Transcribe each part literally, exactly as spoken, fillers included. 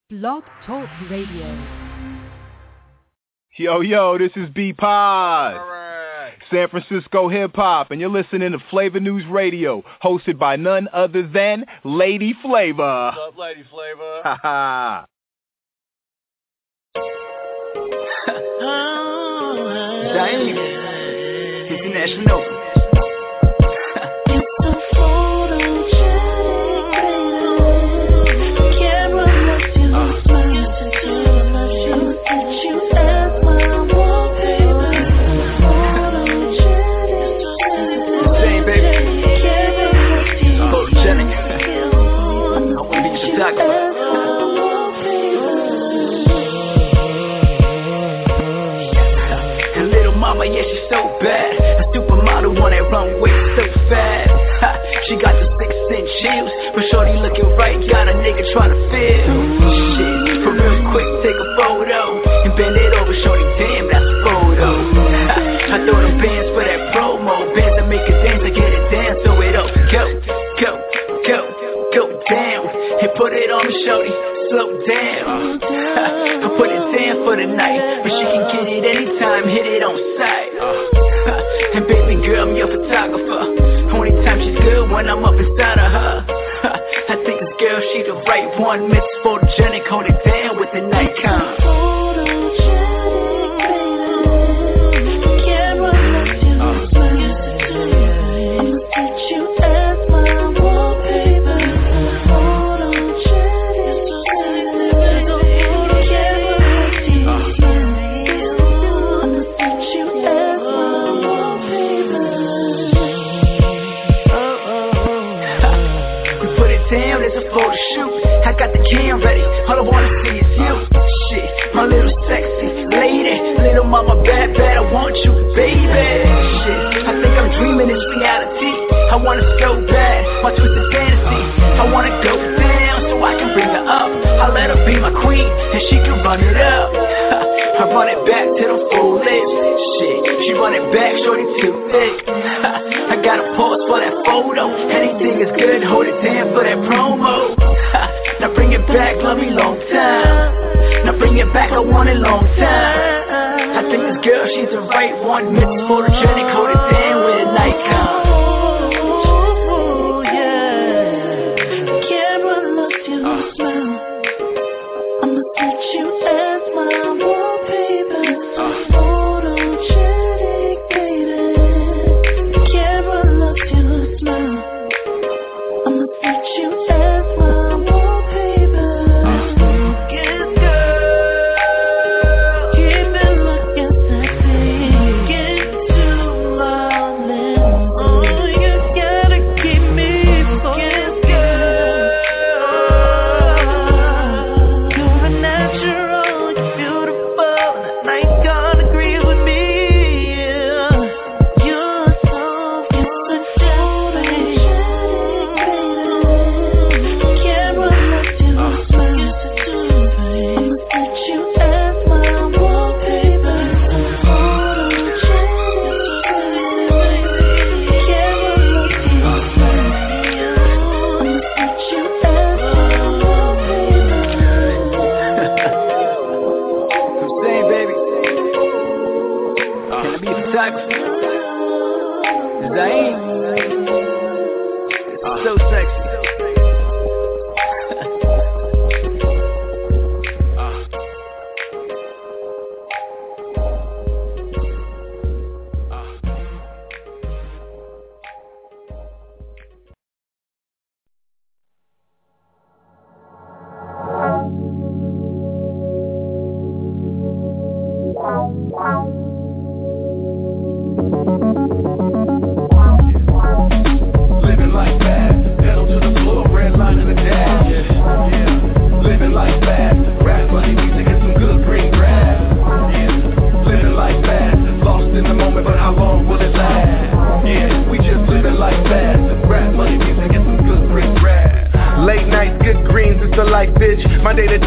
Blog Talk Radio. Yo, yo, this is B-Pod. All right. San Francisco Hip Hop, and you're listening to Flavor News Radio, hosted by none other than Lady Flavor. What's up, Lady Flavor? Ha ha. Zayn, international. Yeah, she's so bad. A supermodel on that runway so fast. Ha, she got the six inch heels, but shorty looking right, got a nigga trying to feel. Shit, for real quick, take a photo and bend it over, shorty. Damn, that's a photo. Ha, I throw them bands for that promo, bands that make it dance, I get it dance, so it up. Go, go, go, go down and put it on me, shorty. Slow down. I put it down for the night, but she can get it anytime, hit it on sight. Uh, and baby girl, I'm your photographer. Only time she's good when I'm up inside of her. I think this girl, she the right one. Miss Photogenic, hold it down with the Nikon. Cam ready, all I wanna see is you. Shit, my little sexy lady, little mama bad, bad, I want you, baby. Shit, I think I'm dreaming this reality. I want it so bad, my twisted fantasy. I wanna go down so I can bring her up. I let her be my queen and she can run it up. I run it back to the full lips. Shit, she run it back, shorty too thick. I gotta pause for that photo. Anything is good, hold it down for that promo. Now bring it back, love me long time. Now bring it back, I want it long time. I think this girl, she's the right one. Miss Photogenic, hold it down with a Nikon.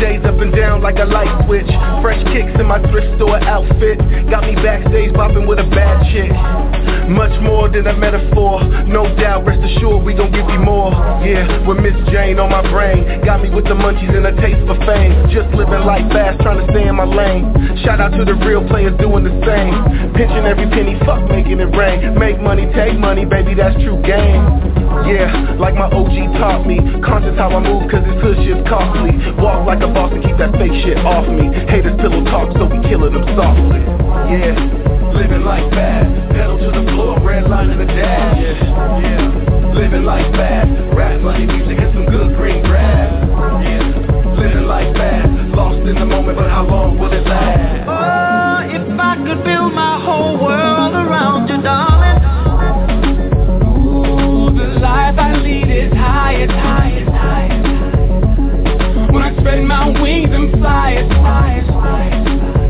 days up and down like a light switch. Fresh kicks in my thrift store outfit got me backstage bopping with a bad chick. Much more than a metaphor, no doubt, rest assured we gon' give you more. Yeah, with Miss Jane on my brain, got me with the munchies and a taste for fame. Just living life fast, trying to stay in my lane. Shout out to the real players doing the same. Pinching every penny, fuck making it rain. Make money, take money, baby, that's true game. Yeah, like my O G taught me, conscious how I move cause this hood shit's costly. Walk like a boss and keep that fake shit off me. Haters pillow talk so we killing them softly. Yeah, living life fast, pedal to the floor, red line in the dash. Yeah, yeah, living life fast, rap money, music and some good green grass. Yeah, living life fast, lost in the moment but how long will it last? Oh, if I could build my whole world around you, darling. The life I lead is high, it's high, it's high, it's high. When I spread my wings and fly, it's fly, it's fly, it's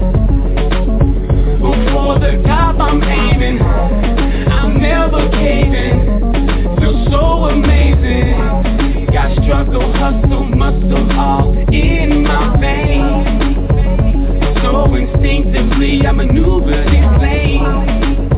fly. For the top I'm aiming, I'm never caving. Feel so amazing. Got struggle, hustle, muscle all in my veins. So instinctively I maneuver this lane.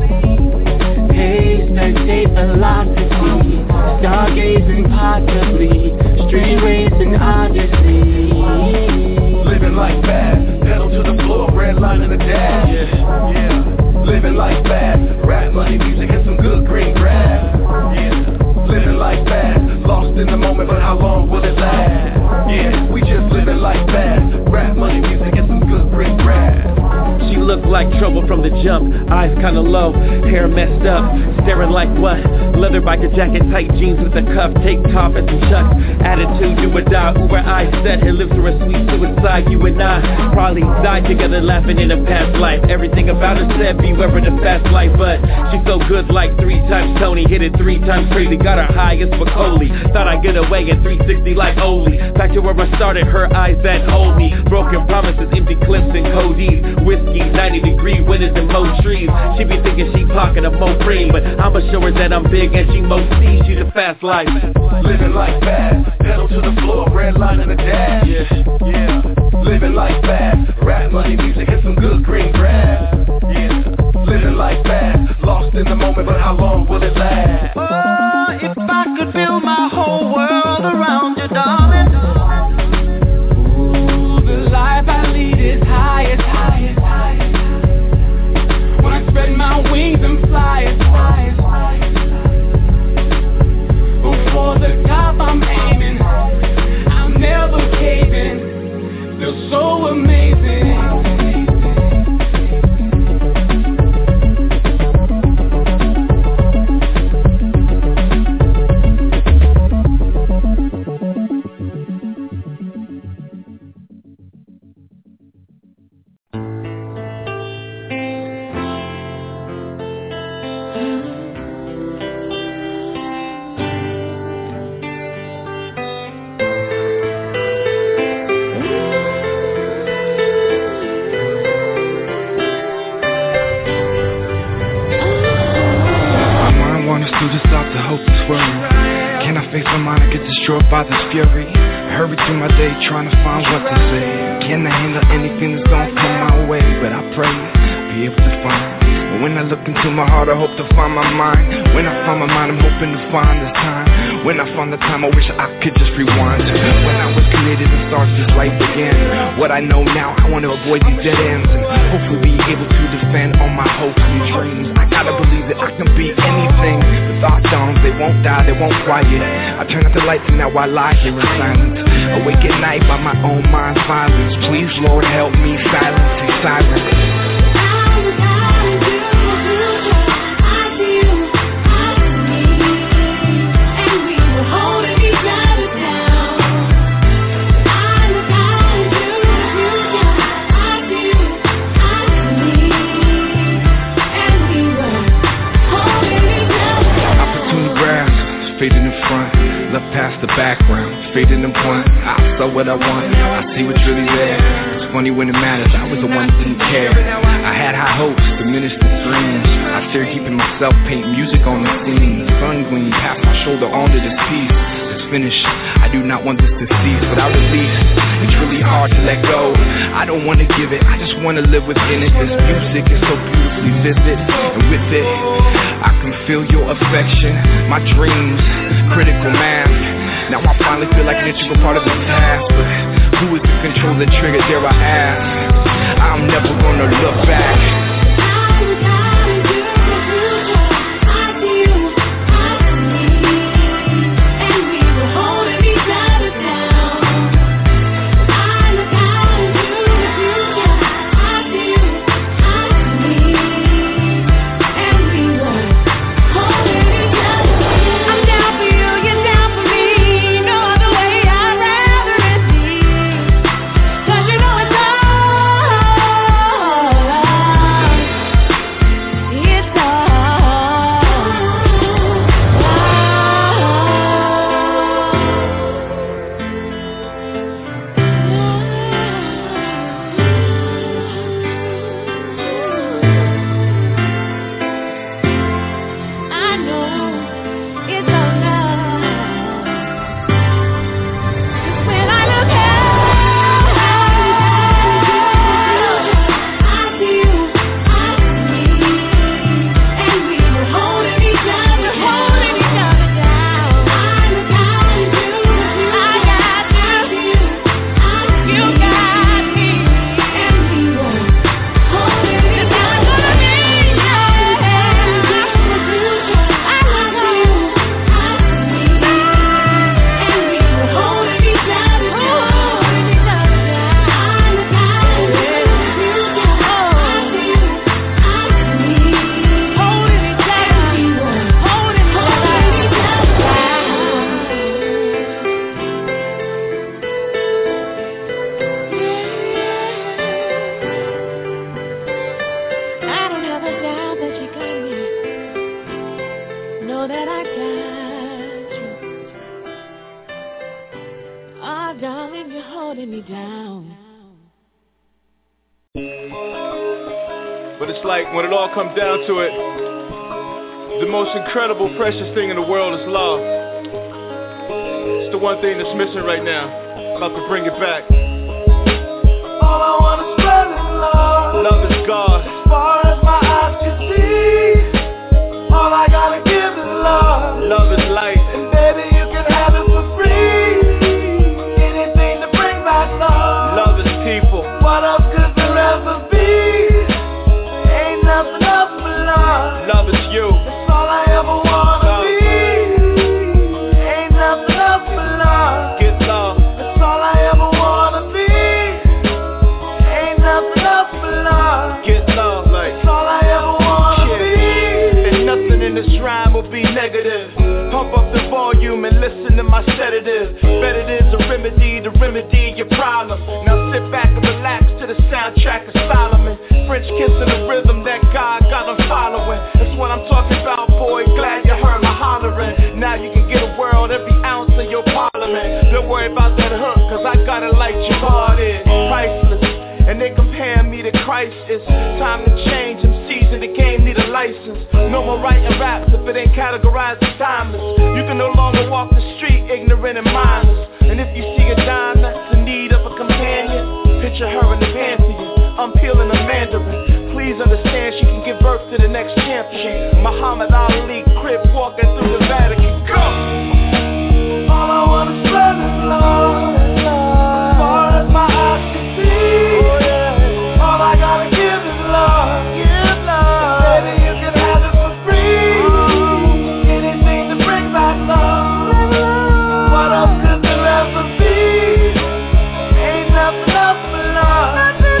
Pace, state velocity, stargazing possibly, street racing odyssey. Living life fast, pedal to the floor, red line in the dash. Yeah, yeah. Living life fast, rap money, music and some good green grass. Yeah, living life fast, lost in the moment, but how long will it last? Yeah, we just living life fast, rap money, music and some good green grass. She looked like trouble from the jump, eyes kinda low, hair messed up, staring like what? Leather biker jacket, tight jeans with a cuff, take top and some chucks. Attitude, do or die, Uber eyes set, her lips were a sweet suicide. You and I probably died together laughing in a past life. Everything about her said, beware of the fast life, but she so good like three times Tony. Hit it three times crazy, got her high as Spicoli. Thought I'd get away in three sixty like Oli. Back to where I started, her eyes that hold me. Broken promises, empty clips and codeine. Whiskey, ninety degree winters and mo trees. She be thinking she talking to Mo Cream, but I'ma show her that I'm big and she Mo C. She's a fast life. Living life fast, pedal to the floor, red line in the dash. Yeah, yeah. Living life fast, rap money, music and some good green grass. Yeah, living life fast, lost in the moment, but how long will it last? Oh, if I could build my whole world around you, darling. Ooh, the life I lead is high, it's high, it's high, it's high. When I spread my wings and fly, it's fly, it's fly, it's fly. For the top I'm aiming, I'm never caving. Feel so amazing. By this fury, hurry through my day trying to find what to say. Can I handle anything that's gonna come my way? But I pray be able to find. But when I look into my heart, I hope to find my mind. When I find my mind, I'm hoping to find this time. When I find the time, I wish I could just rewind. When I was created, the stars this life began. What I know now, I want to avoid these dead ends and hopefully be able to defend all my hopes and dreams. I gotta believe that I can be anything. The thought songs, they won't die, they won't quiet. I turn out the lights and now I lie here in silence. Awake at night by my own mind's violence. Please, Lord, help me silence these sirens. Fading in front, left past the background, fading in front. I saw what I want, I see what's really there. It's funny when it matters, I was the one that didn't care. I had high hopes, diminished the dreams. I started keeping myself, paint music on the scene. The sun gleamed past my shoulder onto this piece. This finish. I do not want this to cease without a lease. It's really hard to let go. I don't want to give it, I just want to live within it. This music is so beautifully vivid, and with it, I can feel your affection, my dreams, critical math. Now I finally feel like an integral part of the task, but who is the controlling trigger, dare I ask? I'm never gonna look back. When it all comes down to it, the most incredible, precious thing in the world is love. It's the one thing that's missing right now. I'm about to bring it back. All I want is spread love. Love is God. As far as my eyes can see, all I gotta give is love. Love is light. And baby, you can have it for free. Anything to bring back love. Love is people. What else could there ever be? Nothing else but love. Love is you. That's all I ever wanna love. Be. Ain't nothing else but love. Get love. That's all I ever wanna be. Ain't nothing else but love. Get love, like. That's all I ever wanna yeah. be. And nothing in this rhyme will be negative. Pump up the volume and listen to my sedative. Bet it is a remedy to remedy your problem. Now sit back and relax to the soundtrack of Solomon. French kissing the rhythm that God got them following. That's what I'm talking about, boy. Glad you heard my hollering. Now you can get a world every ounce of your parliament. Don't worry about that hook, cause I got it like Jabbar is. Priceless. And they compare me to Christ. It's time to change. M Cs in the game need a license. No more writing raps if it ain't categorized as timeless. You can no longer walk the street ignorant and mindless. And if you see a dime that's in need of a companion, picture her in the pantheon. I'm peeling a mandarin. Please understand she can give birth to the next champion. Muhammad Ali, crib walking through the Vatican. Go! All I want is spread is love. As far as my eyes can see, oh, yeah. All I gotta give is love. Give love. Baby, you can have it for free. Oh. Anything to bring back love. What else could there ever be? Ain't nothing else but love.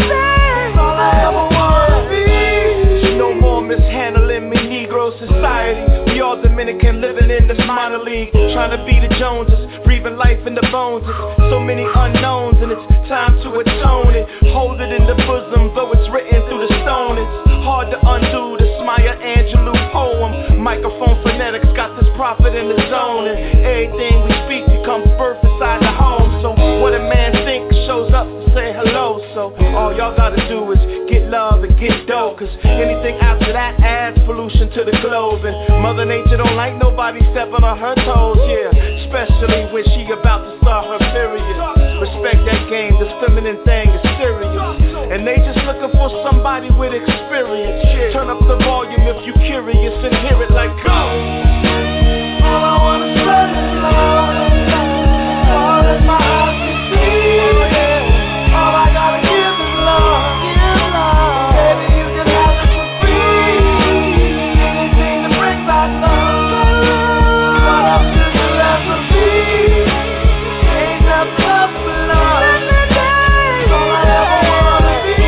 Mishandling me, Negro society. We all Dominican living in this minor league, trying to be the Joneses, breathing life in the bones. It's so many unknowns, and it's time to atone it. Hold it in the bosom, though it's written through the stone. It's hard to undo this Maya Angelou poem. Microphone phonetics got this prophet in the zone, and everything we speak becomes birth inside the home. So what a man thinks shows up to say hello. So all y'all gotta do is get love and get get dope. Cause anything after that adds pollution to the globe. And Mother Nature don't like nobody stepping on her toes, yeah. Especially when she about to start her period. Respect that game, this feminine thing is serious. And they just looking for somebody with experience, yeah. Turn up the volume if you curious and hear it like go. All I wanna spread is love. All that my eyes can see, yeah. All I gotta give is love. Give love. Baby, you can have it for free. Anything to bring back love. What else could you ever be? Ain't nothing up for love. That's all I ever wanna be.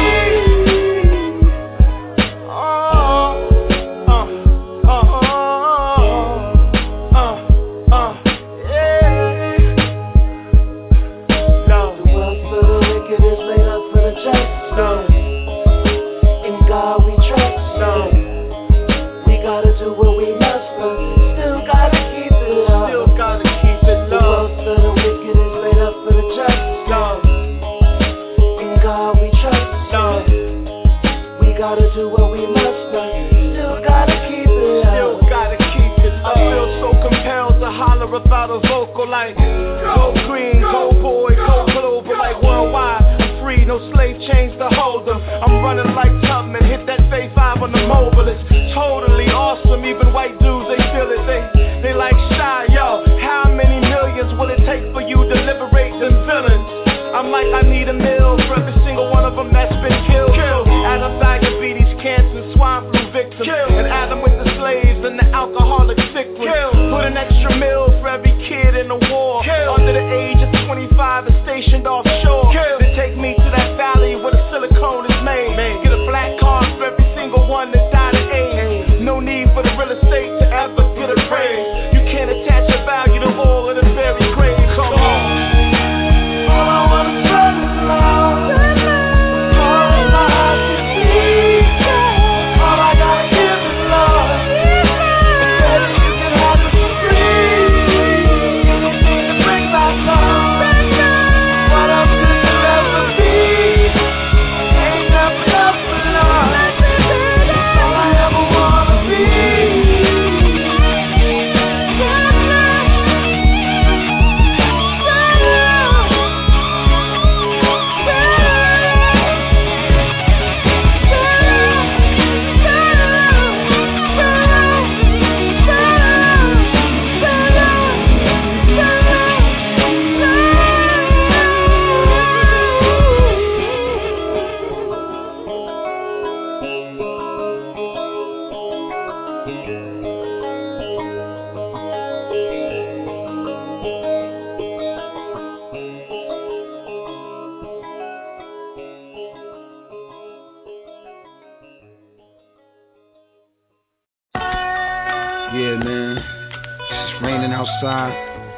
Oh, uh, uh, uh, uh, uh, yeah. No. The wealth for the wicked is laid up for the just. No. In God we trust. No. We gotta do what we must, but still gotta keep it up. Still gotta keep it low. The wealth for the wicked is laid up for the just. No. In God we trust. No. We gotta do what we must, but still gotta keep it up. Still gotta keep it up. I feel so compelled to holler about a vocal like go green, go boy, go global like worldwide. I'm free, no slave chains to hold them. I'm running like Tubman, hit that phase five on the mobile. It's totally awesome, even white dudes, they feel it. They, they like shy, yo. How many millions will it take for you to liberate them villains? I'm like, I need a meal for every single one of them that's been killed. Killed. Adam diabetes, cancer, swine flu victims. Killed. And Adam with the slaves and the alcoholic sick ones. Killed. Put an extra meal for every kid in the war. Killed. Under the age of twenty-five and stationed offshore. Killed. They take me to that valley where the silicone is made. Man. Get a black card for every single one that died of AIDS. No need for the real estate to ever get a raise. You can't attach a value to all of the very grave. Come on. All I wanna spread is love. All in my eyes can see. All I gotta give is love. Baby, you can have it for free. Anything to bring back love. What else could you ever be? Ain't nothing up for love. That's all I ever wanna be. Yeah, man. It's just raining outside.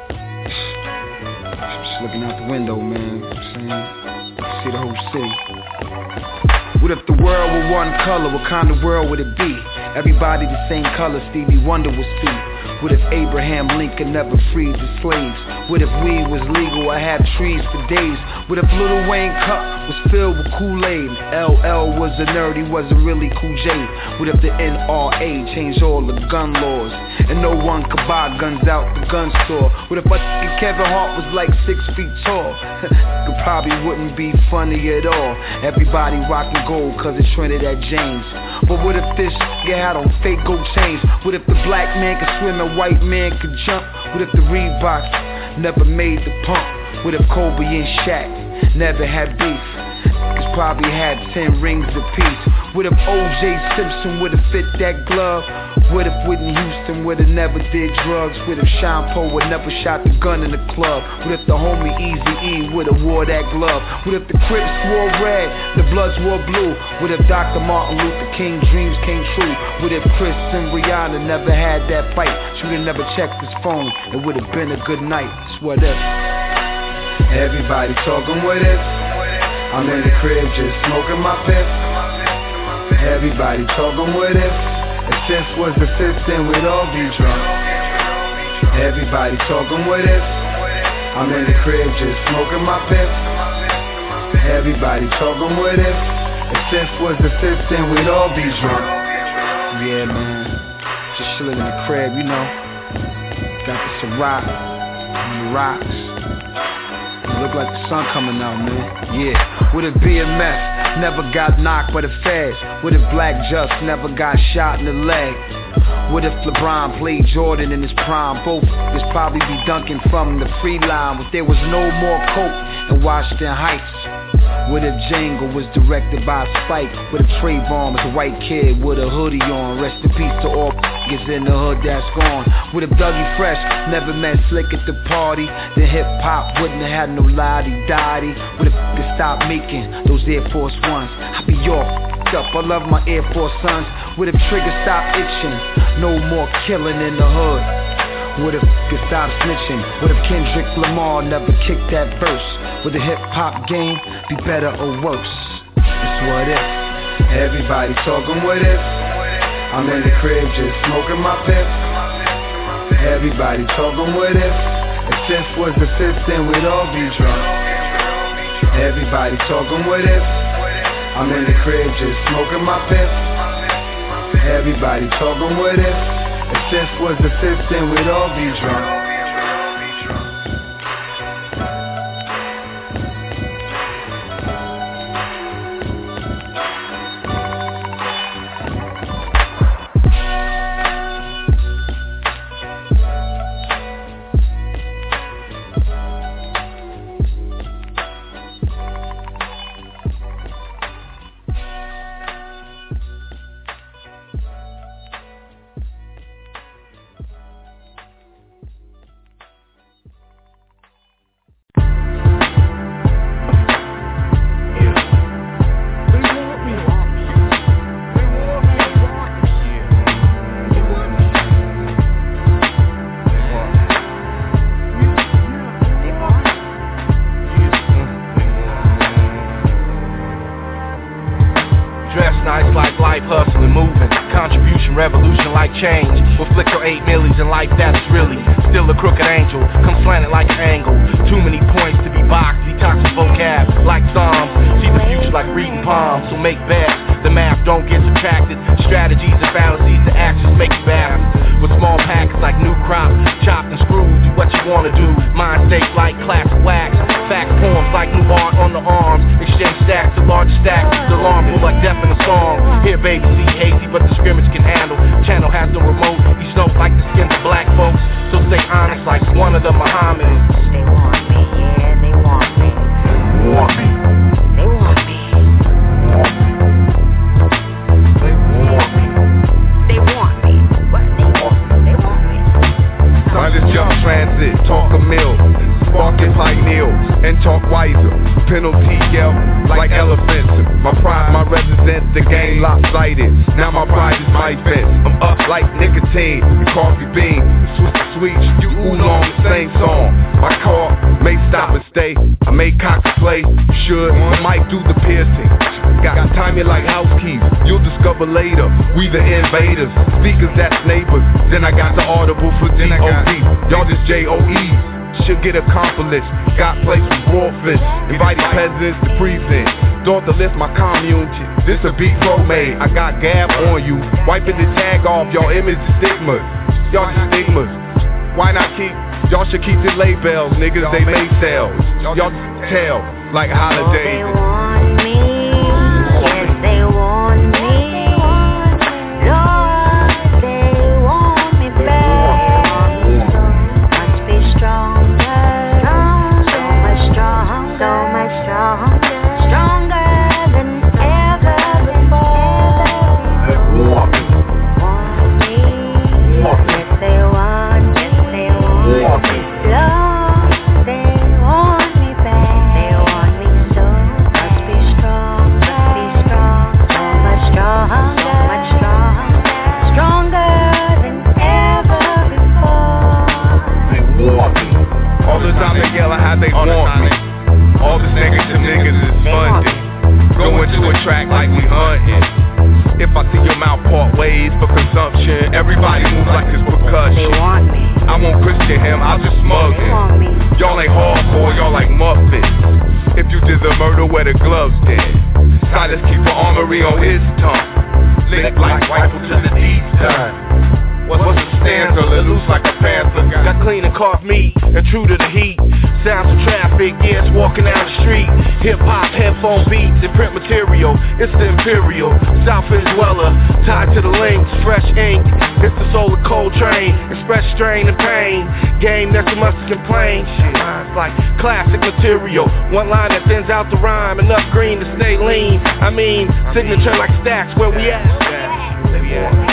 Just looking out the window, man. You know what I'm saying? See the whole city. What if the world were one color? What kind of world would it be? Everybody the same color, Stevie Wonder would see. What if Abraham Lincoln never freed the slaves? What if weed was legal, I had trees for days? What if Lil Wayne cup was filled with Kool-Aid? L L was a nerd, he wasn't really Cool J. What if the N R A changed all the gun laws? And no one could buy guns out the gun store? What if a Kevin Hart was like six feet tall? It probably wouldn't be funny at all. Everybody rocking gold cause it trended at James. But what if this you had on fake gold chains? What if the black man could swim and white man could jump? What if the Reeboks never made the pump? What if Kobe and Shaq never had beef? Cause probably had ten rings apiece. What if O J Simpson would've fit that glove? What if Whitney Houston would've never did drugs? What if Sean Paul would never shot the gun in the club? What if the homie Eazy-E would've wore that glove? What if the Crips wore red, the Bloods wore blue? What if Doctor Martin Luther King's dreams came true? What if Chris and Rihanna never had that fight? She would've never checked his phone, it would've been a good night. It's what if. Everybody talking what if. I'm in the crib just smoking my fifth. Everybody talking what if. If this was the fifth, then we'd all be drunk. Everybody talking what if. I'm in the crib just smoking my fifth. Everybody talking what if. If sense was the fifth, then we'd all be drunk. Yeah, man. Just chillin' in the crib, you know. Got the Ciroc on the rocks. You look like the sun coming out, man. Yeah. With a B M F, never got knocked by the feds. With a Black Just, never got shot in the leg. What if LeBron played Jordan in his prime? Both niggas probably be dunking from the free line. If there was no more coke in Washington Heights. What if Django was directed by Spike? What if Trayvon was a white kid with a hoodie on? Rest in peace to all niggas in the hood that's gone. What if Dougie Fresh never met Slick at the party? Then hip hop wouldn't have had no la-di-da-di. What if niggas stopped making those Air Force Ones? I'd be all f***ed up, I love my Air Force Sons. What if Trigger stopped itching? No more killing in the hood. What if niggas stopped snitching? What if Kendrick Lamar never kicked that verse? Would the hip hop game be better or worse? It's what if. Everybody talking what if. I'm in the crib just smoking my piff. Everybody talking what if. If sense was the fifth, then we'd all be drunk. Everybody talking what if. I'm in the crib just smoking my piff. Everybody talking what if. If sense was the fifth, then we'd all be drunk. Change will flick your eight millies in life, that's really still a crooked angel, come slanted like an angle. Too many points to be boxed, detox the vocab like Psalms. See the future like reading palms, so make bets. The math don't get subtracted. Strategies and fallacies, the actions make you bad. With small packets like new crop, chopped and screwed, do what you wanna do. Mind states like classic wax, fact poems like new art on the arms. Exchange stacks to large stacks, the alarm pull like death in a song. Here baby, see hazy, but the scrimmage can handle. Channel has no remote, you snow like the skins of black folks. So stay honest like one of the Muhammadans. They want me, yeah, they want me. Want me. They want me. They want me. They want me. What? They want me. They want me. I just jump transit, talk a mill, spark it like Neil, and talk wiser. Penalty yell like elephants. My pride, my represents the game lopsided. Now my pride is my fence. I'm up like nicotine, the coffee bean, the sweet sweet, you oolong, the same song. My car may stop and stay. I may cock and play. You should, I might do the piercing. Got timing like house keys. You'll discover later. We the invaders, speakers that's neighbors. Then I got the audible for D O D. Y'all just J O Es. Should get accomplished. Got place with raw fish. Invited peasants to breathe in. Thought to lift my community. This a beat pro made. I got Gab on you. Wiping the tag off. Y'all image the stigmas. Y'all just stigmas. Why not keep? Y'all should keep the labels. Niggas they make sales. Y'all just tell like holidays. They want me. Yes, they want me. Lord, they want me back. So must be stronger. So much stronger. So much stronger. Stronger than ever before. They want me. Want me. Yes, they want me. They want me. Lord, they want me back. They want me so. Must be strong. Must be strong. So much stronger. So much stronger. Stronger than ever before. They want me. All the time they yell how they want me. All the negative niggas is funded. Going to a track like we hunting. If I see your mouth part ways for consumption, everybody move like it's They percussion. want me. I won't Christian him, I'll just smug They him. want me. Y'all ain't hardcore, y'all like Muppets. If you did the murder, wear the gloves then. Silence keep an armory on his tongue. Lick like rifle to the deed's done. What's the stanza? Let loose like a panther. Got clean and carved meat and true to the heat. Sounds of traffic, yes, walking down the street. Hip hop, headphone beats and print material. It's the Imperial, South Venezuela, tied to the links, fresh ink. It's the soul of Coltrane, express strain and pain. Game that you must complain. Shit, mine's like classic material. One line that thins out the rhyme, enough green to stay lean. I mean, signature like Stacks, where we at? Yeah.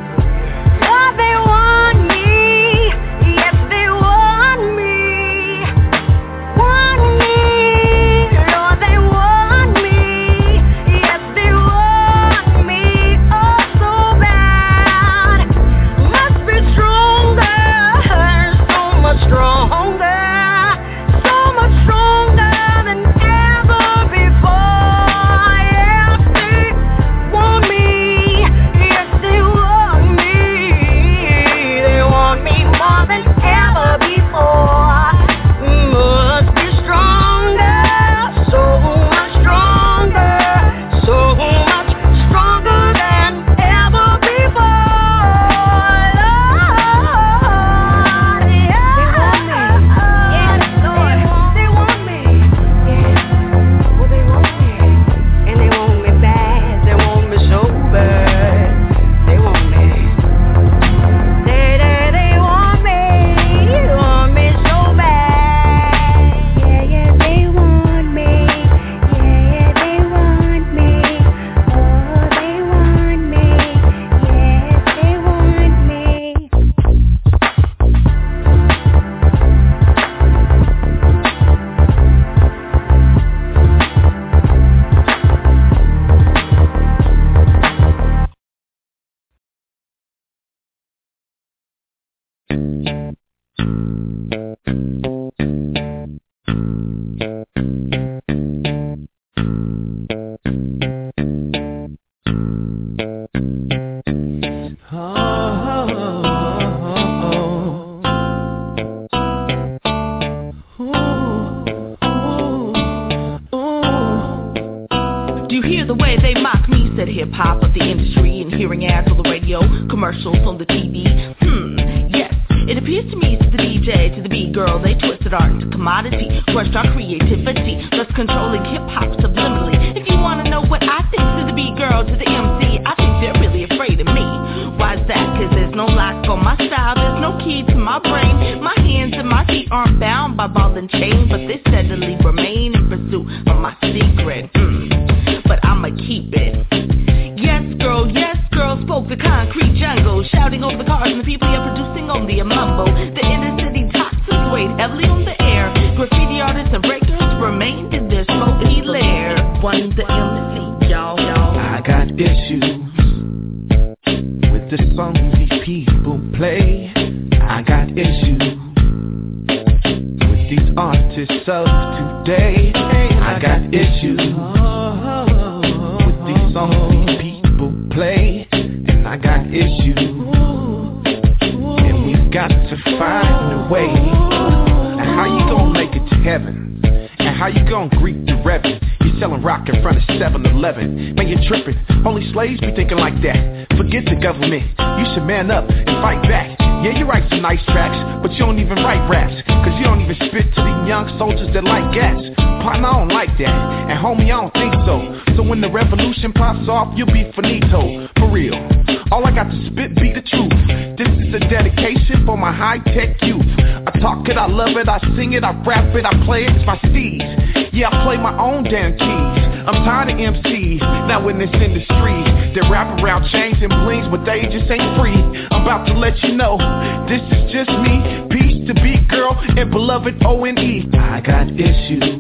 You'll be finito, for real. All I got to spit be the truth. This is a dedication for my high-tech youth. I talk it, I love it, I sing it, I rap it, I play it, it's my steez. Yeah, I play my own damn keys. I'm tired of M Cs, now in this industry. They rap around chains and blings, but they just ain't free. I'm about to let you know, this is just me. Peace to be girl and beloved O N E. I got issues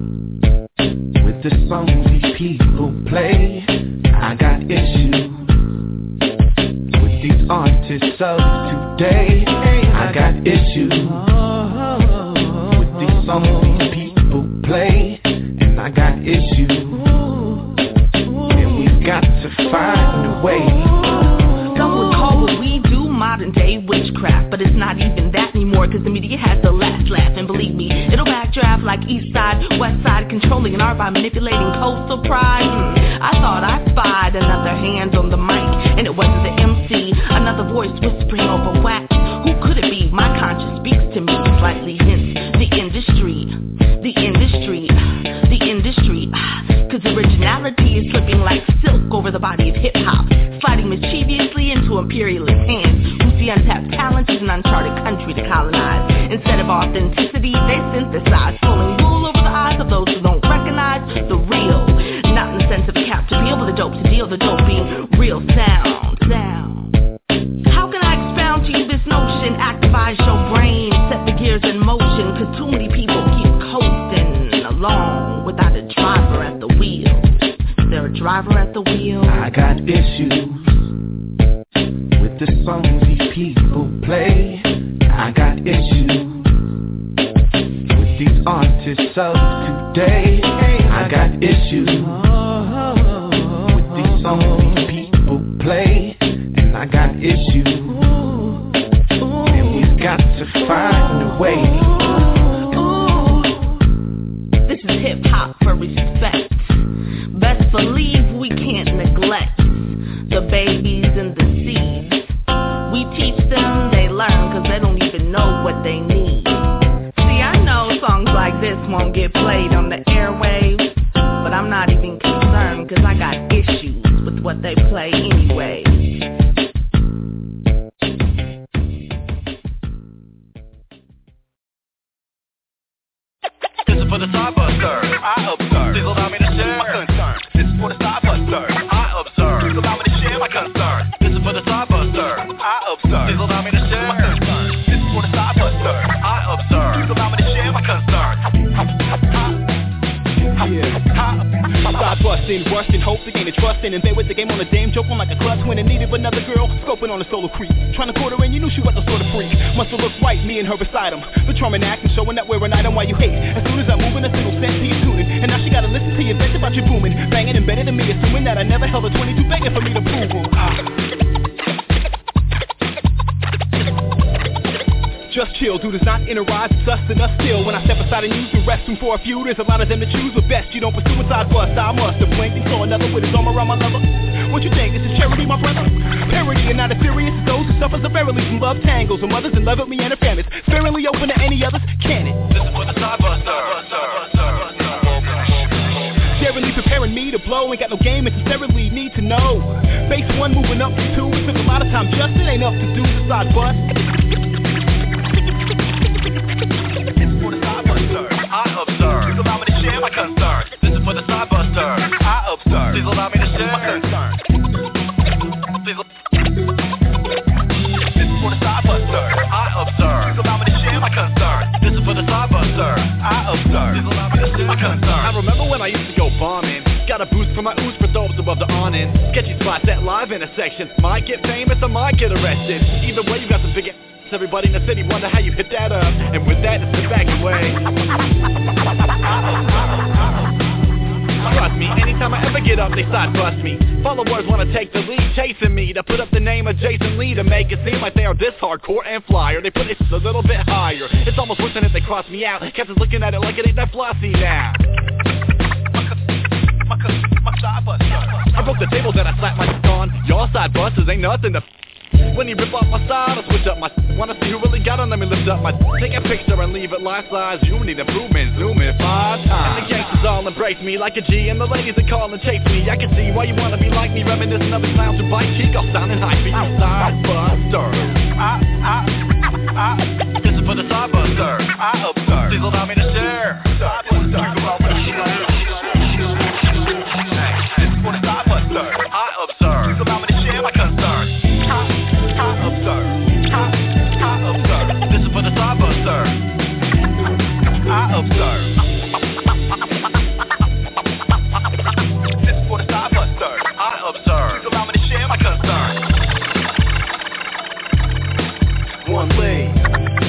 with the songs these people play. I got issues with these artists of today. I got issues with these songs these people play. And I got issues, and we've got to find a way. Someone call what we do modern day witchcraft, but it's not even that anymore, cause the media has the last laugh, and believe me, it'll backdraft like east side, west side, controlling an art by manipulating coastal pride. Mm, I thought I spied another hand on the mic, and it wasn't the M C, another voice whispering over wax. Who could it be? My conscience speaks to me slightly, hence the industry, the industry, the industry, cause originality is slipping like silk over the body of hip-hop, sliding mischievously into imperialist hands who see untapped talent as an uncharted country to colonize. Instead of authenticity, they synthesize, pulling wool over the eyes of those who don't recognize the real, not in the sense of cap to deal with the dope, to deal the dope being real sound, sound. How can I expound to you this notion, activize your brain, set the gears in motion, cause too many people keep coasting along without a driver at the wheel. Is there a driver at the wheel? I got issues with the songs these people play. I got issues with these artists of today. I got issues with these songs these people play. And I got issues, and we've got to find a way. This is hip-hop for respect. Best believe we can't neglect the babies and the seeds. We teach them, they learn, cause they don't even know what they need. See, I know songs like this won't get played on the airwaves, but I'm not even concerned, cause I got issues with what they play anyway. This is for the Starbuster, I observe. Please allow me to share my concern. This is for the Starbuster, I observe. Please allow me to share my concern. This is for the Starbuster, I observe. Please allow me to share my concern. This is for the Starbuster, I observe. Please allow me to share my concern. Side busting, rushing, hope to gain a trust in. And they with the game on the dame, joking like a clutch when it needed another girl, scoping on a solo creep. Trying to quarter in, you knew she was the sort of freak. Must have looked right, me and her beside him. The charm and acting, showing that we're an item while you hate. As soon as I'm moving, a single cent to your tuning. And now she gotta listen to your bitch about you booming. Banging and better than me, assuming that I never held a twenty-two begging for me to prove them. Ah. Just chill, dude, it's not in a rise, it's us and us still. When I step aside and use the restroom for a few, there's a lot of them to choose, but best you don't pursue inside bust. I must have blinked and saw another with his arm around my lover. What you think, is it charity, my brother? Parody and not as serious as those who suffer severely from love tangles, and mothers in love with me and her families. Sparingly open to any others, can it? This is for the Starbuster. Daringly preparing me to blow, ain't got no game necessarily need to know. Base one moving up to two, it took a lot of time just, it ain't up to do the side bust. I observe. Please allow me to share my concern. This is for the Starbuster, I observe. Please allow me to share my concern. Please This is for the Starbuster, I observe. Please allow me to share my concern. This is for the Starbuster, I observe. Please allow me to share my concern. I remember when I used to go bombing. Got a boost from my ooze for those above the awning. Sketchy spots at live intersections. Might get famous, I might get arrested. Either way, you got some big. Everybody in the city wonder how you hit that up. And with that, it's the back away. Trust me, anytime I ever get up, they side bust me. Followers wanna take the lead, chasing me to put up the name of Jason Lee to make it seem like they are this hardcore and flyer. They put it a little bit higher. It's almost worse than if they cross me out. Captain's looking at it like it ain't that flossy now. I broke the table that I slapped my on. Y'all side busters ain't nothing to. When you rip off my side, I'll switch up my. Wanna see who really got on? Let me lift up my. Take a picture and leave it life size. You need improvement, zoom in five times. And the gangsters all embrace me like a G, and the ladies that call and chase me. I can see why you wanna be like me, reminiscent of the clowns who bite cheek, all sounding hype for you side buster. I, I, I. This is for the side buster. I observe. Please allow me to share. Side buster. This is for the side buster. I observe. Please allow me to share my concern. I observe. I observe. This is for the Starbuster. I observe. This is for the Starbuster. I observe. Please allow me to share my concern. One leg,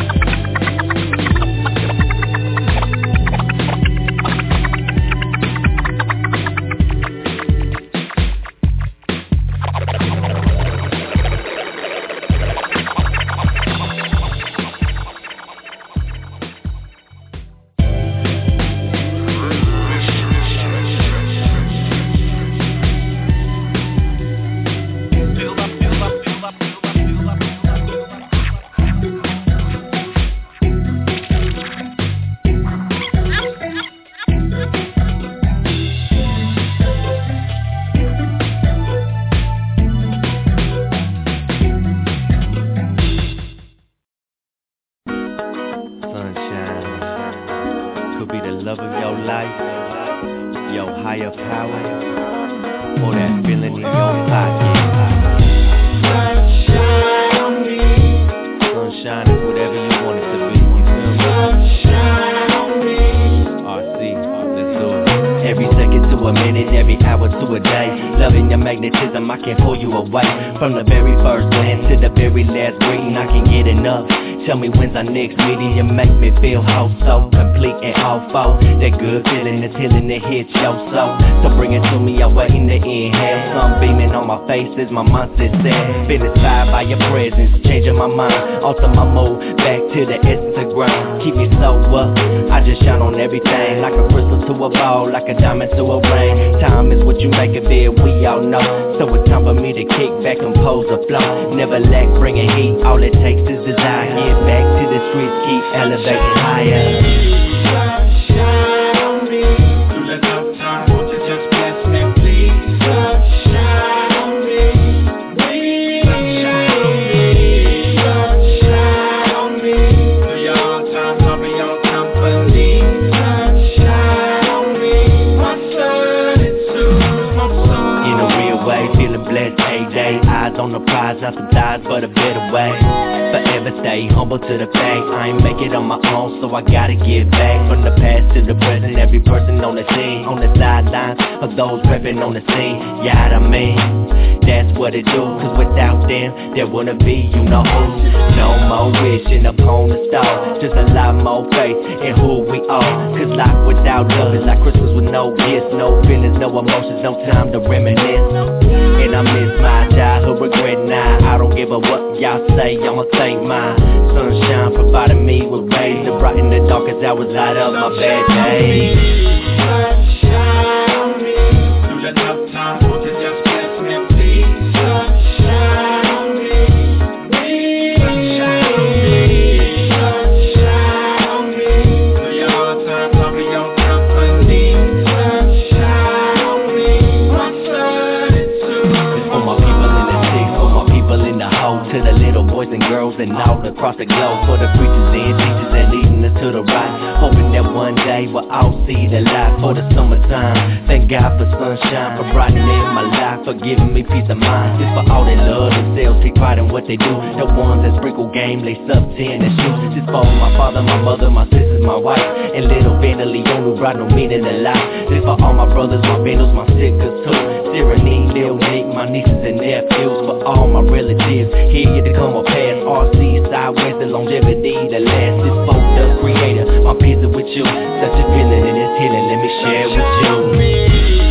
to a day. Loving your magnetism, I can't pull you away. From the very first glance to the very last greeting, I can't get enough. Tell me when's our next meeting, you make me feel whole, so complete and all full. That good feeling is healing, it hits your soul. So bring it to me, I'm waiting to inhale. Sun beaming on my face as my mindset set. Been inspired by your presence, changing my mind, alter my mood, back to the essence of ground. Keep me so up, I just shine on everything. Like a crystal to a ball, like a diamond to a ring. Time is what you make of it, we all know. So it's time for me to kick back, compose a flow. Never lack, bringing heat, all it takes is desire. Get back to the streets, keep elevating higher. Sunshine on me. You let up time, won't you just bless me, please? Sunshine on me. Please. Sunshine on me. Sunshine on me. Through your hard times, I'll be your company. Sunshine on me. My sun, it soothes my soul. In a real way, feeling blessed every day. Eyes on the prize, not some thighs, but a better way. Forever stay humble to the fact I ain't make it on my own, so I gotta give back. From the past to the present, every person on the scene, on the sidelines of those repping on the scene. Yeah, I mean, that's what it do, cause without them, there wouldn't be you know who. No more wishing upon the star, just a lot more faith in who we are. Cause life without love is like Christmas with no gifts. No feelings, no emotions, no time to reminisce. And I miss my childhood, regret now. I don't give a what y'all say, I'ma take mine. Sunshine providing me with rays to brighten the darkest hours, light up my bad days. Sunshine on me. You let up time, won't you just bless me, please? Sunshine on me. Please. Sunshine on me. Sunshine on me. Through your hard times, I'll be your company. Sunshine on me. My sun, it soothes for my people in the six, for my people in the hole, to the little boys and girls and all across the globe, for the preachers and teachers that leading us to the right, hoping that one day we'll all see the light. For the summertime, thank God for sunshine, for brightening my life, for giving me peace of mind. Just for all that love themselves, take pride in what they do. The ones that sprinkle game, lace up ten and shoes. Just for my father, my mother, my sisters, my wife, and little Vanna Leon who brought no meaning to life. Just for all my brothers, my vandals, my sickers too. Serenade, Lil Nick, my nieces and nephews, for all my relatives here to come or pass. R C sideways, the longevity, the last is for the creator. My visit with you, such a feeling and it's healing. Let me share with you.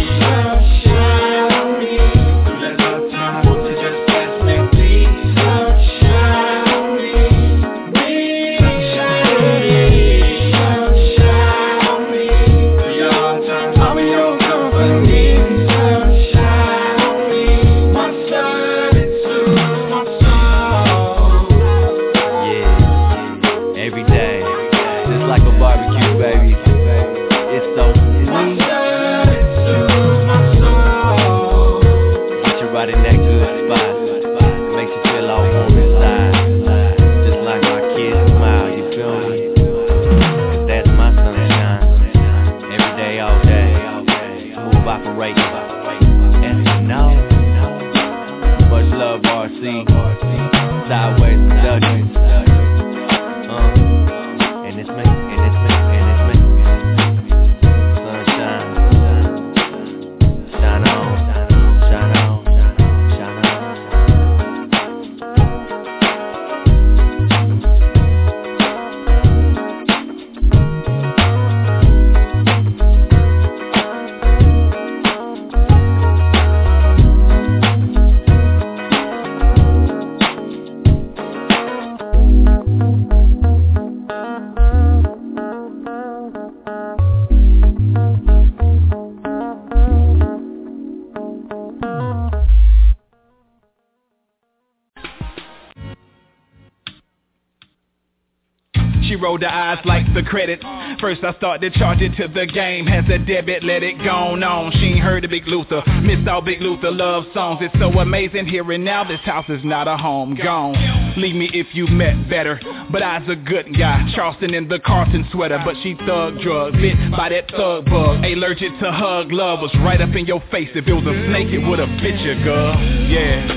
Roll the eyes like the credit. First I started charging to the game. Has a debit, let it go on. She ain't heard of Big Luther, missed all Big Luther love songs. It's so amazing here and now. This house is not a home. Gone. Leave me if you met better. But I's a good guy. Charleston in the Carlton sweater, but she thug drug, bit by that thug bug. Allergic to hug, love was right up in your face. If it was a snake, it would've bit you, girl. Yeah.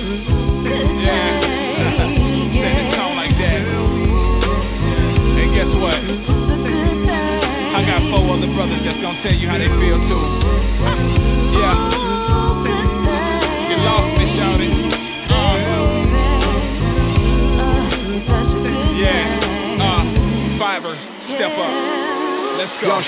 Yeah. Set the tone like that. And guess what? I got four other brothers that's gonna tell you how they feel too. Yeah.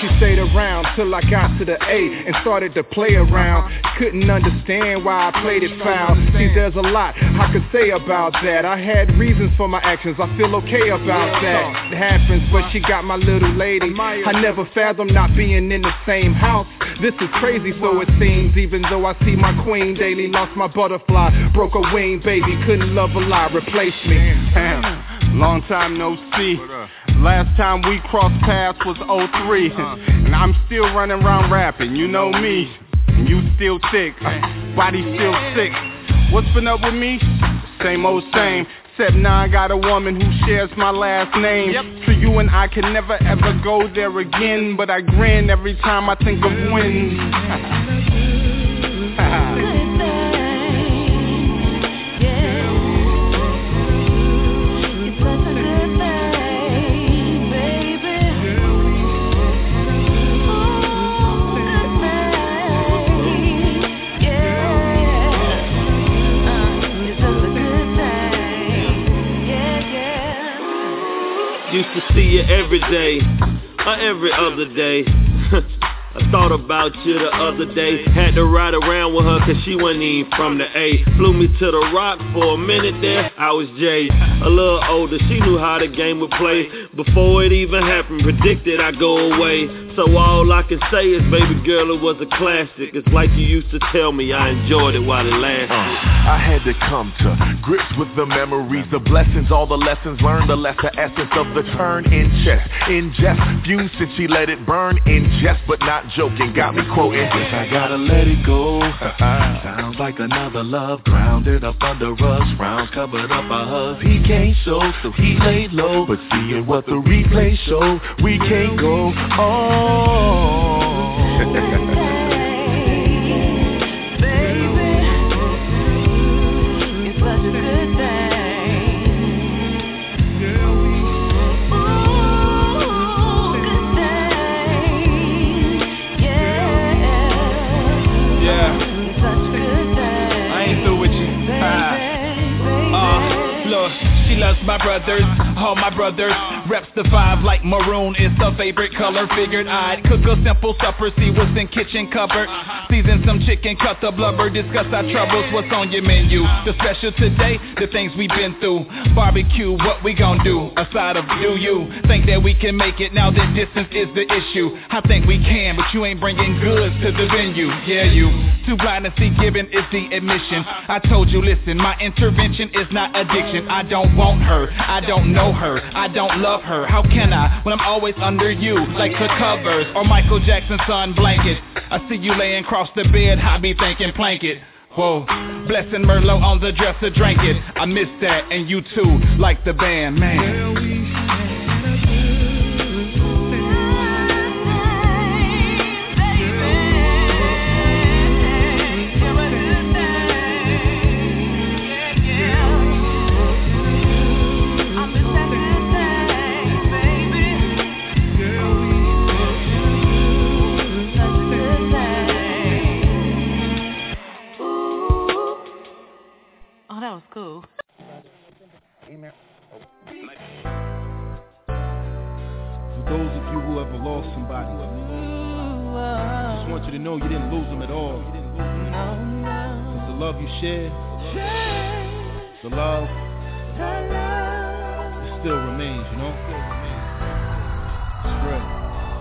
she stayed around till I got to the A and started to play around. Couldn't understand why I played it foul. See, there's a lot I could say about that. I had reasons for my actions, I feel okay about that. It happens, but she got my little lady. I never fathomed not being in the same house. This is crazy, so it seems. Even though I see my queen daily, lost my butterfly, broke a wing, baby, couldn't love a lie, replace me. Damn, long time no see. Last time we crossed paths was oh three, and I'm still running around rapping, you know me. And you still thick, body still sick. What's been up with me? Same old same. Except now I got a woman who shares my last name. Yep. So you and I can never ever go there again. But I grin every time I think of when. Used to see you every day, or every other day. I thought about you the other day. Had to ride around with her cause she wasn't even from the A. Flew me to the Rock for a minute there, I was Jay. A little older, she knew how the game would play. Before it even happened, predicted I'd go away. So all I can say is, baby girl, it was a classic. It's like you used to tell me, I enjoyed it while it lasted. uh, I had to come to grips with the memories, the blessings, all the lessons learned, the lesser essence of the turn in chess. Ingest, fumes since she let it burn. Ingest, but not joking, got me quoting. Guess I gotta let it go. Sounds like another love, grounded up under us. Rounds covered up by hugs. He can't show, so he laid low. But seeing what the replay show, we can't go on. She loves my brothers, all my brothers. Reps the five like maroon is her favorite color. Figured I'd cook a simple supper, see what's in kitchen cupboard. Season some chicken, cut the blubber, discuss our troubles, what's on your menu. The special today, the things we've been through. Barbecue, what we gon' do? Aside of do you think that we can make it now that distance is the issue? I think we can, but you ain't bringing goods to the venue. Yeah, you too blind to see, giving is the admission. I told you, listen, my intervention is not addiction. I don't want her, I don't know her, I don't love her. How can I when I'm always under you, like the covers or Michael Jackson's sun blanket? I see you laying across the bed, I be thinking plank it. Whoa, blessing Merlot on the dresser, drank it. I miss that, and you too, like the band, man. That was cool. For those of you who ever lost somebody, I just want you to know you didn't lose them at all. Because the love you shared, the love, it still remains, you know? It's real.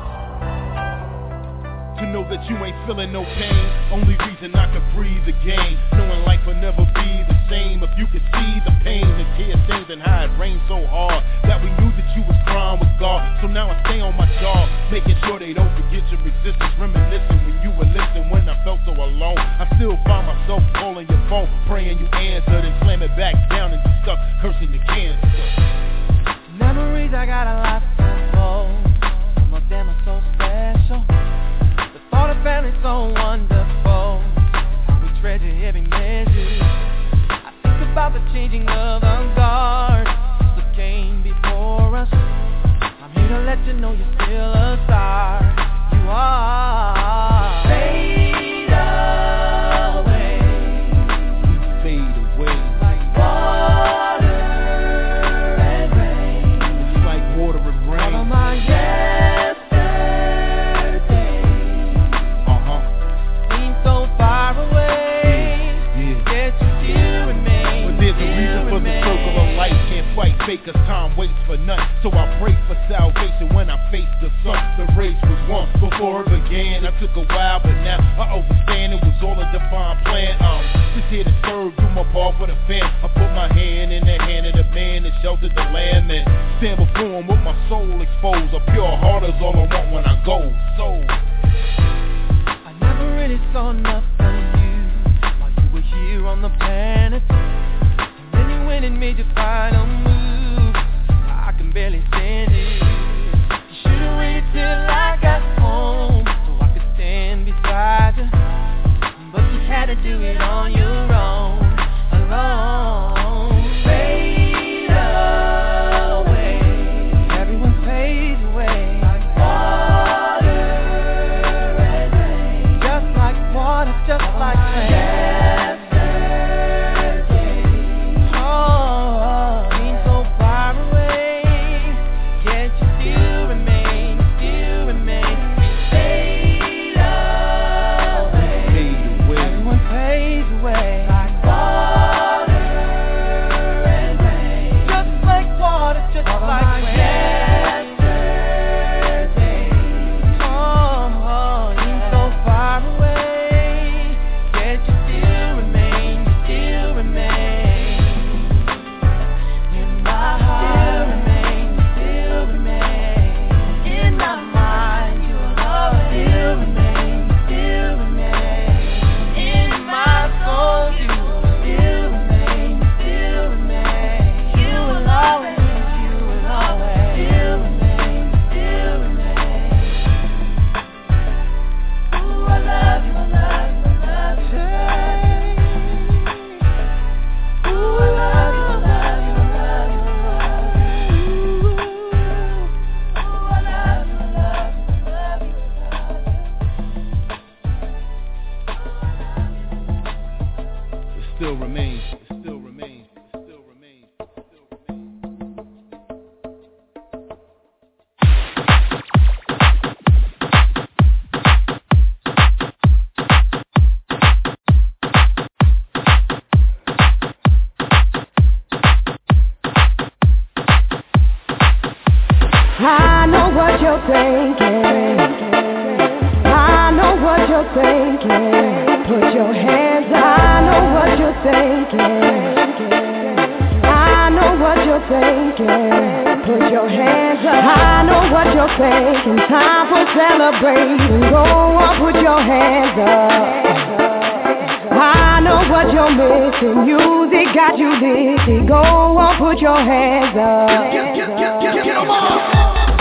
To know that you ain't feeling no pain, only reason I can breathe again. Knowing life will never be the same. If you could see the pain and tear stains and how it rained so hard that we knew that you was crying with God. So now I stay on my job, making sure they don't forget your resistance. Reminiscing when you were listening when I felt so alone. I still find myself calling your phone, praying you answered, and slam it back down and just stuck cursing the cancer. Memories, I got a lot to hold. Some of them are so special. All the family's so wonderful. We treasure every measure. I think about the changing of the guard that came before us. I'm here to let you know you're still a star. You are. Fade away. Fade away. Like water and rain. It's like water and rain. All of my yesterday. make us time waits for none. So I pray for salvation when I face the sun. The race was won before it began. I took a while, but now I understand it was all a divine plan. I'm just here to serve, do my part for the fam. I put my hand in the hand of the man that sheltered the lamb and stand before him with my soul exposed. A pure heart is all I want when I go. So I never really saw nothing in you while you were here on the planet. And then you went and made your final move. I can barely stand it. You should've waited till I got home so I could stand beside you. But you had to do it on your own, alone. Fade away. Everyone fades away like water and rain. Just like water, just like rain. Oh, seems so far away, yet you still remain, you still remain. Fade away. Everyone fades away like water and rain. Just like water, just like rain. Oh, seems so far away, yet you still remain, you still remain. In my heart, still remain, you still remain. In my mind, you will always still remain, you still remain. In my soul, you will still remain, you still remain. You will always, you will always still remain, you still remain. Ooh, I love you, I love you, I love you, I love you. Ooh, I love you, I love you, I love you, I love you. Ooh, I love you, I love you, I love you, I love you. it still remains, it still remains, it still remains. I know what you're thinking. I know what you're thinking. Put your hands up. I know what you're thinking. I know what you're thinking. Put your hands up. I know what you're thinking. Time for celebrating. Go on, put your hands up. I know what you're missing. Music got you dizzy. Go on, put your hands up. Get, get, get, get, get 'em on.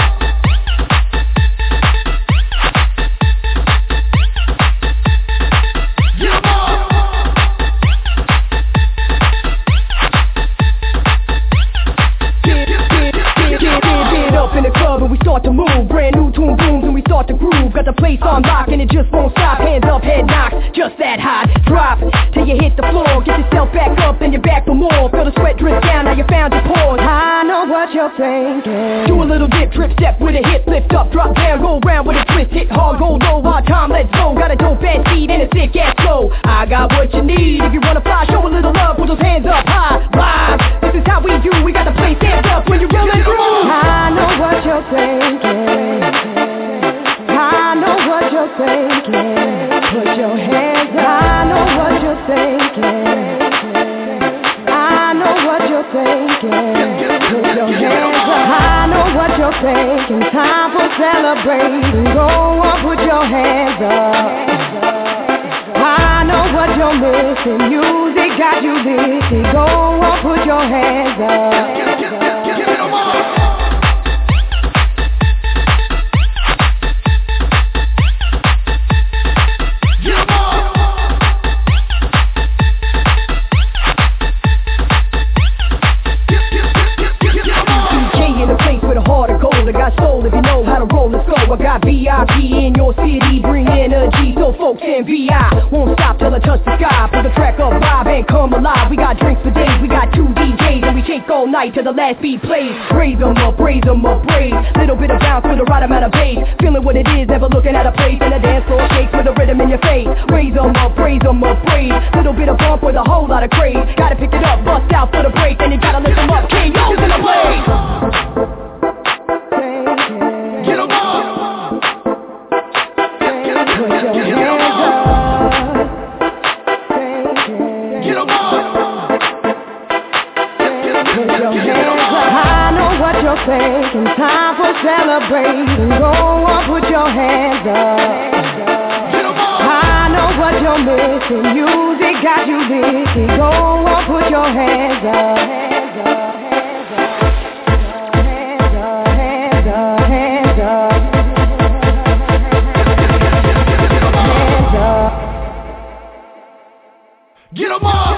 Start to move, brand new tune booms and we start to groove. Got the place on lock and it just won't stop. Hands up, head knocks, just that hot. Drop till you hit the floor. Get yourself back up, then you're back for more. Feel the sweat drip down, now you found your pause. I know what you're thinking. Do a little dip, trip, step with a hip, lift up, drop down, roll round with a twist, hit hard, go low, hard time, let's go. Got a dope ass beat and a sick ass flow. I got what you need. If you wanna fly, show a little love, put those hands up high. Rise, this is how we do. We got the place hands up when you're rolling through. I know what you're thinking. I know what you're thinking. Put your hands up. I know what you're thinking. I know what you're thinking. Put your hands up. I know what you're thinking. Time for celebrating. Go on, put your hands up. I know what you're missing. Music got you busy. Go on, put your hands up. I got V I P in your city, bring energy so folks in V I won't stop till I touch the sky. Put the track up, vibe and come alive. We got drinks for days, we got two D Js and we shake all night till the last beat plays. Raise them up, raise them up, raise. Little bit of bounce with the right amount of bass. Feeling what it is, never looking at a place. And the dance floor shakes with a rhythm in your face. Raise them up, raise them up, raise. Little bit of bump with a whole lot of craze. Gotta pick it up, bust out for the break, and you gotta lift them up. K O's in the place. 'em up. I know what you're thinking, time for celebrating. Go on, put your hands up. I know what you're missing, music got you busy. Go on, put your hands up. Hands up, hands up, hands up, hands up, hands up. Get 'em up.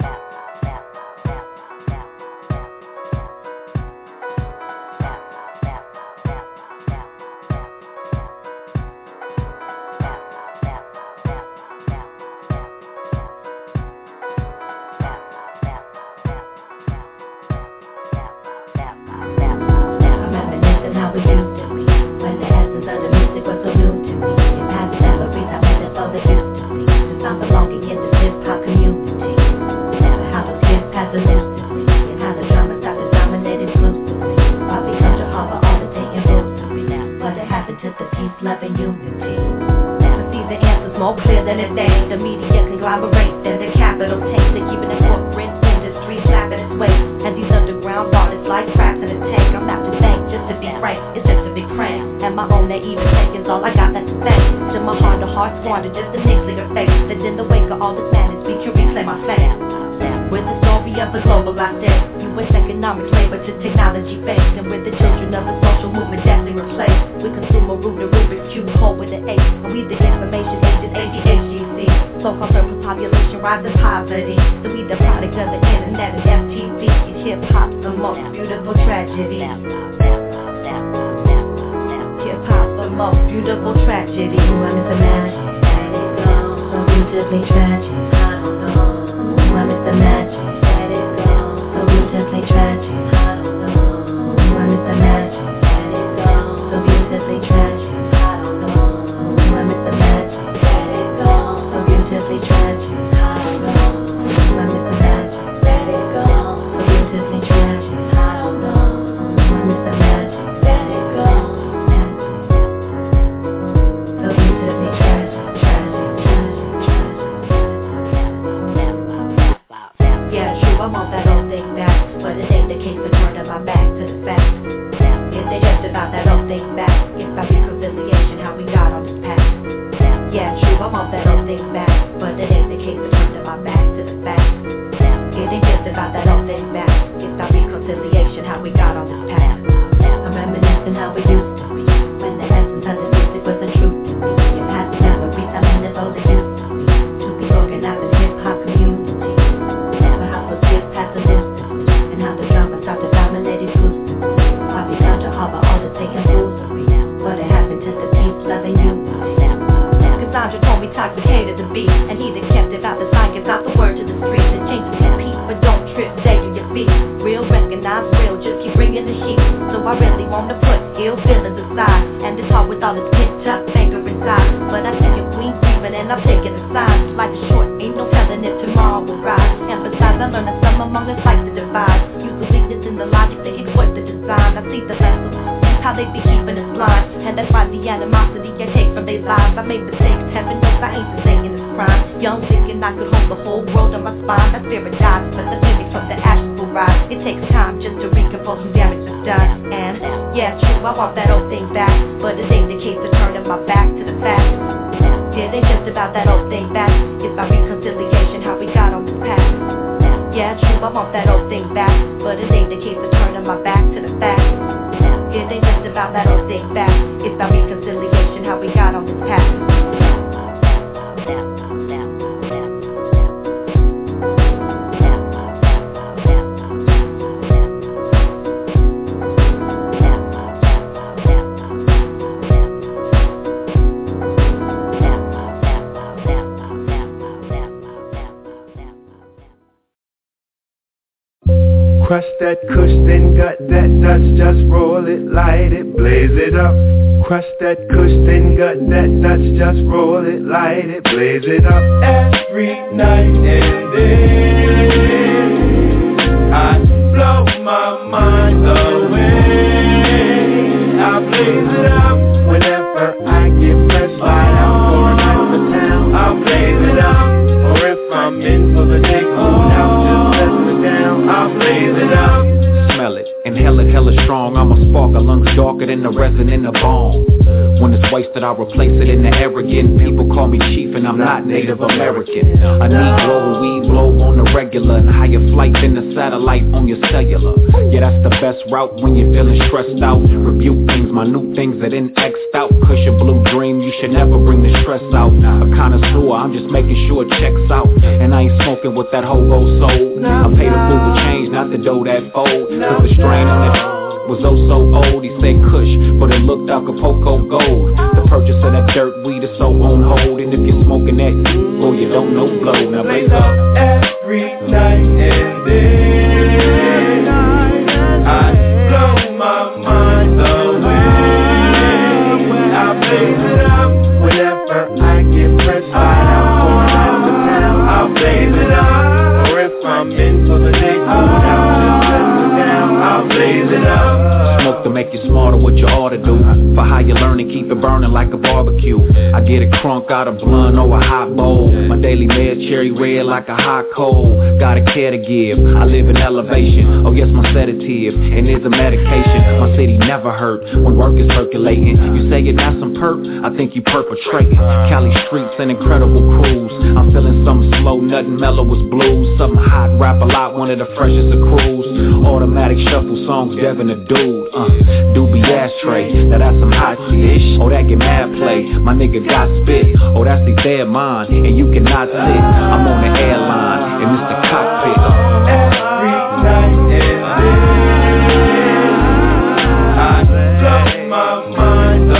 Crush that kush, then gut that Dutch, just roll it, light it, blaze it up. Crush that kush, then gut that Dutch, just roll it, light it, blaze it up. Every night and day, I blow my mind away. I blaze it up whenever I get blessed by out going out of town. I blaze it up, or if I'm in for the day. stronger than the resin in the bone. When it's wasted, I'll replace it in the arrogant. People call me chief and I'm not Native American. A Negro, we blow on the regular, and higher flight than the satellite on your cellular. Yeah, that's the best route when you're feeling stressed out. Rebuke things, minute things that ain't X'd out. Cause your blue dream, you should never bring the stress out. A connoisseur, I'm just making sure it checks out. And I ain't smoking with that hobo soul. I pay the fool with change, not the dough that fold. Cause the strain on that was oh so old. He said kush, but it looked Acapulco gold. The purchase of that dirt weed is so on hold. And if you're smoking that, oh, you don't know blow. Now blaze up. Every night and day I blow my mind away. I blaze it up whenever I get pressed right out going out to town. I'll blaze it up, or if I'm in for the day going out just settle down, I'll blaze it up. Smoke to make you smarter, what you ought to do. For how you learn and keep it burning like a barbecue. I get it crunk out of blunt or a hot bowl. My daily med cherry red like a hot coal. Got a care to give, I live in elevation. Oh yes, my sedative, and it's a medication. My city never hurt when work is percolating. You say you're not some perp, I think you perpetrating. Cali streets, an incredible cruise. I'm feeling something slow, nothing mellow was blues. Something hot, rap a lot, one of the freshest of crews. Automatic shuffle songs, Devin the dude. Uh, Doobie ashtray, now that's some hot shit. Oh, that get mad play, my nigga got spit. Oh, that's the dead mind, and you cannot sit. I'm on the airline, and it's the cockpit. Every night and day I blow my mind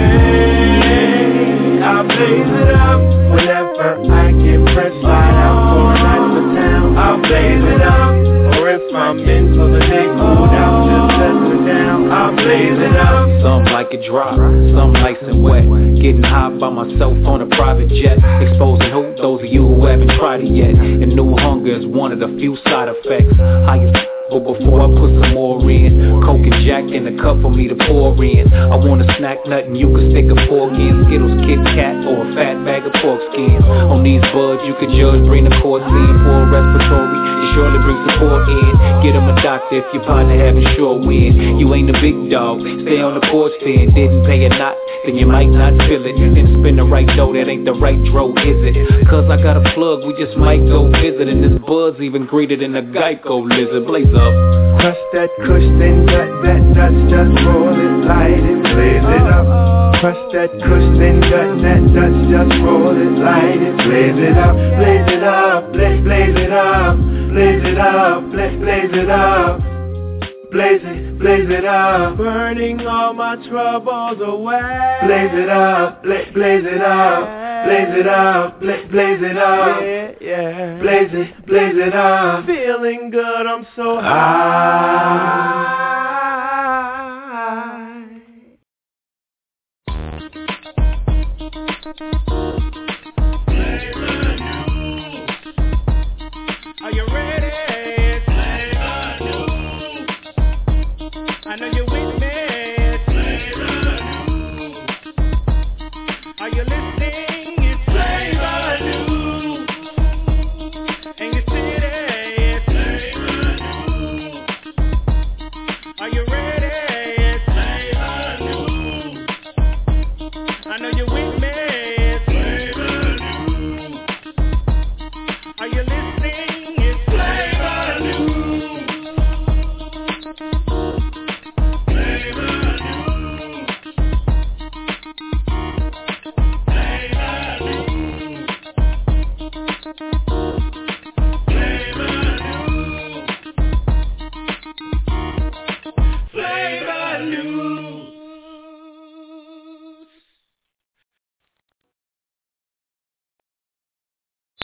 away. I blaze it up whenever I get pressed right out going out to town. I blaze it up, or if I'm in for the day going out just settle down, I blaze it up. Some like it dry, some nice and wet. Getting high by myself on a private jet. Exposing who? Those of you who haven't tried it yet. And new hunger is one of the few side effects. How you but before I put some more in, Coke and Jack in a cup for me to pour in. I want a snack nut and you can stick a fork in. Skittles, Kit Kat, or a fat bag of pork skin. On these buds you can judge, bring the course in. For a respiratory, you surely bring support in. Get him a doctor if your partner having short wind. You ain't a big dog, stay on the porch then. Didn't pay a knot, then you might not feel it. Didn't spin the right dough, that ain't the right dro, is it? Cause I got a plug, we just might go visit. And this bud's even greeter than a Geico lizard. Blaze up. Crush that kush, then gut that nuts, just roll it, light it, blaze it up. Crush that kush, then gut that nuts, just roll it, light it, blaze it up, blaze it up, blaze, blaze it up, blaze it up, blaze, blaze it up, blaze it, blaze it up, burning all my troubles away. Blaze it up, blaze, blaze it up, blaze it up, blaze, blaze it up, yeah, yeah. Blaze it, blaze it up, feeling good, I'm so high. Are you ready? I know you're with me. Are you listening? It's Flavor News. In your city, it's Flavor News. Are you ready? It's Flavor News. I know you're with me. It's Flavor News. Are you listening?